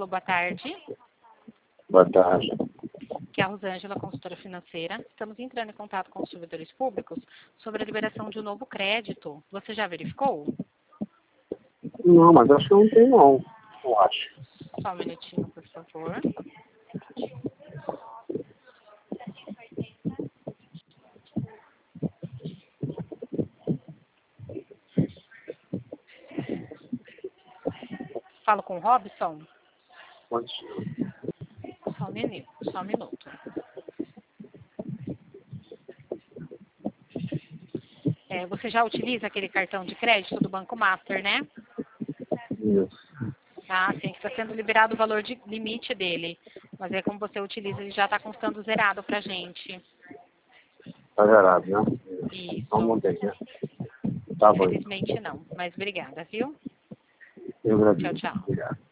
boa tarde. Boa tarde. Que é a Rosângela, consultora financeira. Estamos entrando em contato com os servidores públicos sobre a liberação de um novo crédito. Você já verificou? Não, mas acho que não tem não. Eu acho. Só um minutinho, por favor. Falo com o Robson? Pode. Só um minuto. Você já utiliza aquele cartão de crédito do Banco Master, né? Isso. Ah, sim, que está sendo liberado o valor de limite dele. Mas como você utiliza, ele já está constando zerado pra gente. Tá zerado, né? Isso. Então não tem, né? Tá bom. Infelizmente não, mas obrigada, viu? Eu agradeço. Tchau, tchau. Obrigado.